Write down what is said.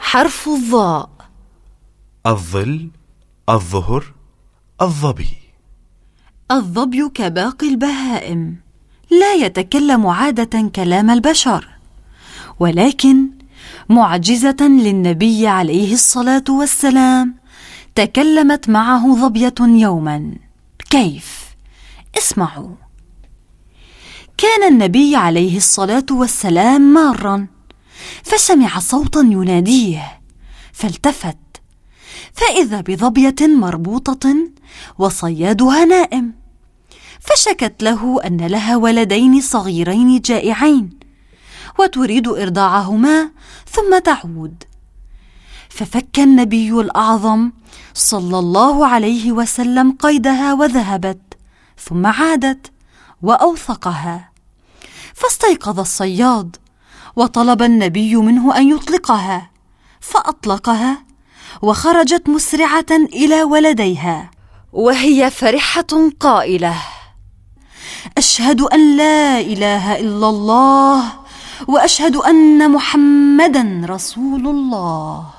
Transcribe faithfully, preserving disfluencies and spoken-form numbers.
حرف الظاء. الظل، الظهر، الظبي. الظبي كباقي البهائم لا يتكلم عادة كلام البشر، ولكن معجزة للنبي عليه الصلاة والسلام تكلمت معه ظبية يوما. كيف؟ اسمعوا. كان النبي عليه الصلاة والسلام مارا، فسمع صوتا يناديه، فالتفت فإذا بظبية مربوطة وصيادها نائم، فشكت له أن لها ولدين صغيرين جائعين وتريد إرضاعهما ثم تعود. ففك النبي الأعظم صلى الله عليه وسلم قيدها وذهبت، ثم عادت وأوثقها. فاستيقظ الصياد وطلب النبي منه أن يطلقها، فأطلقها وخرجت مسرعة إلى ولديها وهي فرحة قائلة: أشهد أن لا إله إلا الله وأشهد أن محمدا رسول الله.